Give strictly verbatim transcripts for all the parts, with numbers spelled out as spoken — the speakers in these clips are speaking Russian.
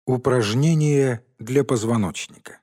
Упражнения для позвоночника.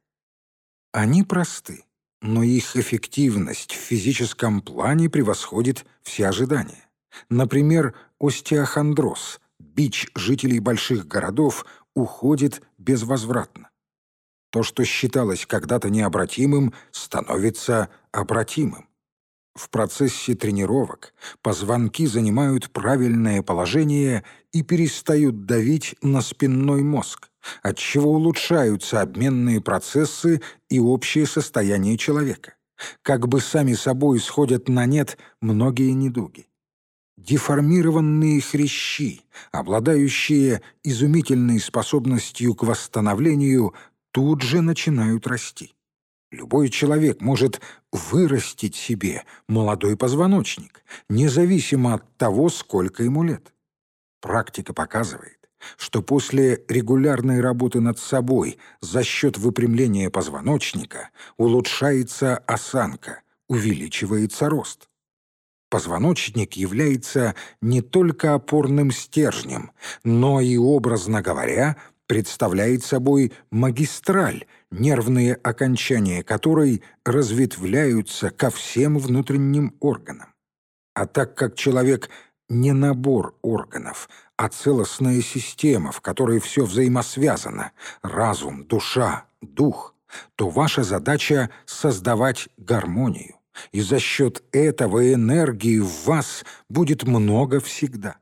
Они просты, но их эффективность в физическом плане превосходит все ожидания. Например, остеохондроз, бич жителей больших городов, уходит безвозвратно. То, что считалось когда-то необратимым, становится обратимым. В процессе тренировок позвонки занимают правильное положение и перестают давить на спинной мозг, отчего улучшаются обменные процессы и общее состояние человека. Как бы сами собой сходят на нет многие недуги. Деформированные хрящи, обладающие изумительной способностью к восстановлению, тут же начинают расти. Любой человек может вырастить себе молодой позвоночник, независимо от того, сколько ему лет. Практика показывает, что после регулярной работы над собой за счет выпрямления позвоночника улучшается осанка, увеличивается рост. Позвоночник является не только опорным стержнем, но и, образно говоря, представляет собой магистраль, нервные окончания которой разветвляются ко всем внутренним органам. А так как человек не набор органов, а целостная система, в которой все взаимосвязано — разум, душа, дух, то ваша задача — создавать гармонию, и за счет этого энергии в вас будет много всегда.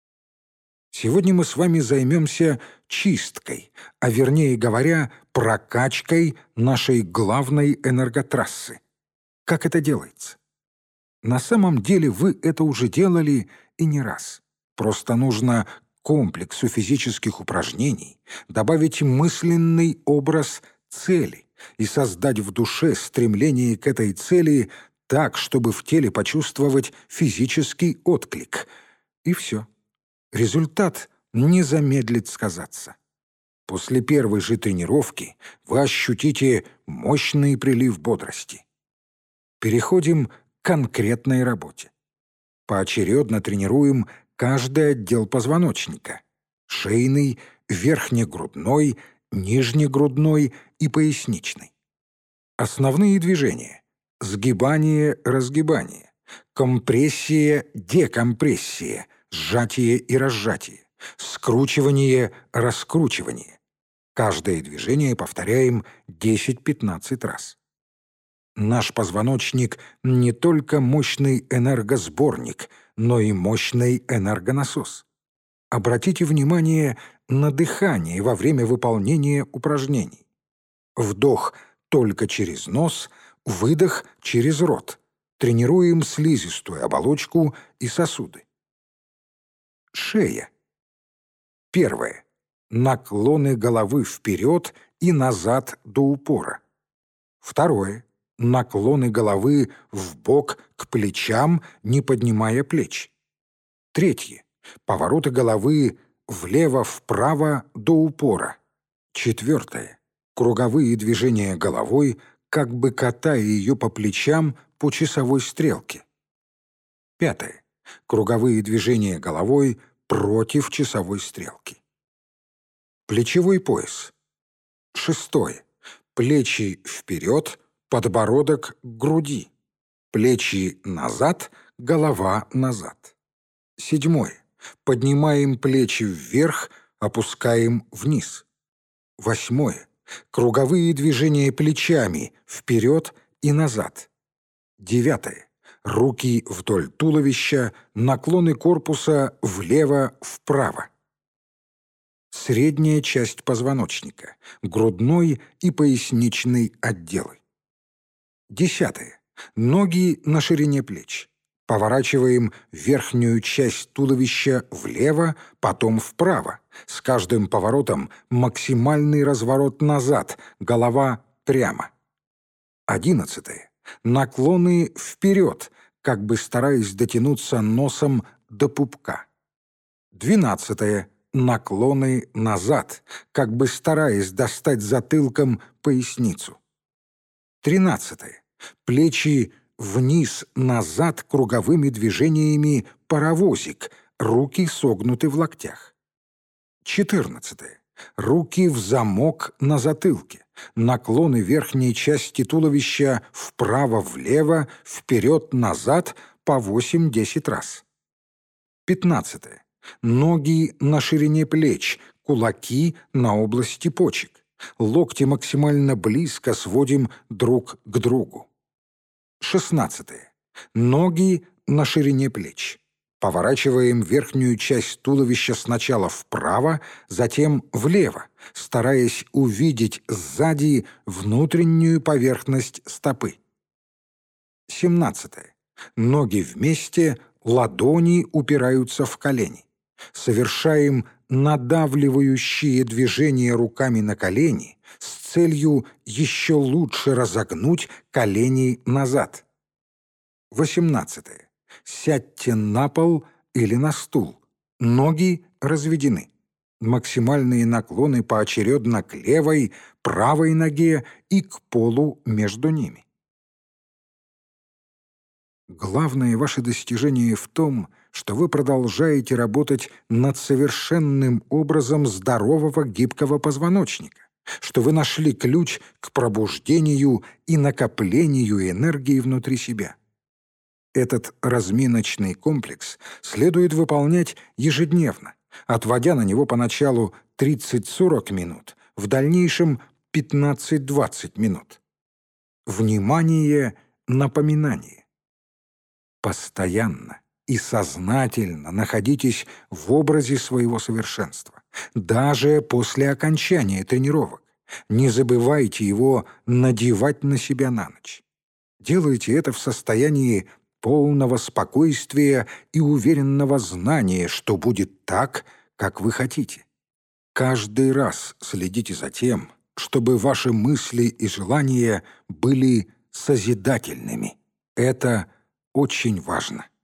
Сегодня мы с вами займемся чисткой, а вернее говоря, прокачкой нашей главной энерготрассы. Как это делается? На самом деле вы это уже делали и не раз. Просто нужно к комплексу физических упражнений добавить мысленный образ цели и создать в душе стремление к этой цели так, чтобы в теле почувствовать физический отклик. И все. Результат не замедлит сказаться. После первой же тренировки вы ощутите мощный прилив бодрости. Переходим к конкретной работе. Поочередно тренируем каждый отдел позвоночника: шейный, верхнегрудной, нижнегрудной и поясничный. Основные движения: сгибание, разгибание, компрессия, декомпрессия, сжатие и разжатие, скручивание, раскручивание. Каждое движение повторяем десять-пятнадцать раз. Наш позвоночник не только мощный энергосборник, но и мощный энергонасос. Обратите внимание на дыхание во время выполнения упражнений. Вдох только через нос, выдох через рот. Тренируем слизистую оболочку и сосуды. Шея. Первое. Наклоны головы вперед и назад до упора. Второе. Наклоны головы вбок к плечам, не поднимая плеч. Третье. Повороты головы влево-вправо до упора. Четвертое. Круговые движения головой, как бы катая ее по плечам по часовой стрелке. Пятое. Круговые движения головой против часовой стрелки. Плечевой пояс. Шестое. Плечи вперед, подбородок к груди. Плечи назад, голова назад. Седьмое. Поднимаем плечи вверх, опускаем вниз. Восьмое. Круговые движения плечами вперед и назад. Девятое. Руки вдоль туловища, наклоны корпуса влево-вправо. Средняя часть позвоночника, грудной и поясничный отделы. Десятое. Ноги на ширине плеч. Поворачиваем верхнюю часть туловища влево, потом вправо. С каждым поворотом максимальный разворот назад, голова прямо. Одиннадцатое. Наклоны вперед, как бы стараясь дотянуться носом до пупка. Двенадцатое. Наклоны назад, как бы стараясь достать затылком поясницу. Тринадцатое. Плечи вниз-назад круговыми движениями паровозик, руки согнуты в локтях. Четырнадцатое. Руки в замок на затылке. Наклоны верхней части туловища вправо-влево, вперед-назад по восемь-десять раз. Пятнадцатое. Ноги на ширине плеч, кулаки на области почек. Локти максимально близко сводим друг к другу. Шестнадцатое. Ноги на ширине плеч. Поворачиваем верхнюю часть туловища сначала вправо, затем влево, стараясь увидеть сзади внутреннюю поверхность стопы. Семнадцатое. Ноги вместе, ладони упираются в колени. Совершаем надавливающие движения руками на колени с целью еще лучше разогнуть колени назад. Восемнадцатое. Сядьте на пол или на стул. Ноги разведены. Максимальные наклоны поочередно к левой, правой ноге и к полу между ними. Главное ваше достижение в том, что вы продолжаете работать над совершенным образом здорового гибкого позвоночника, что вы нашли ключ к пробуждению и накоплению энергии внутри себя. Этот разминочный комплекс следует выполнять ежедневно, отводя на него поначалу тридцать-сорок минут, в дальнейшем пятнадцать-двадцать минут. Внимание, напоминание. Постоянно и сознательно находитесь в образе своего совершенства, даже после окончания тренировок. Не забывайте его надевать на себя на ночь. Делайте это в состоянии полного спокойствия и уверенного знания, что будет так, как вы хотите. Каждый раз следите за тем, чтобы ваши мысли и желания были созидательными. Это очень важно.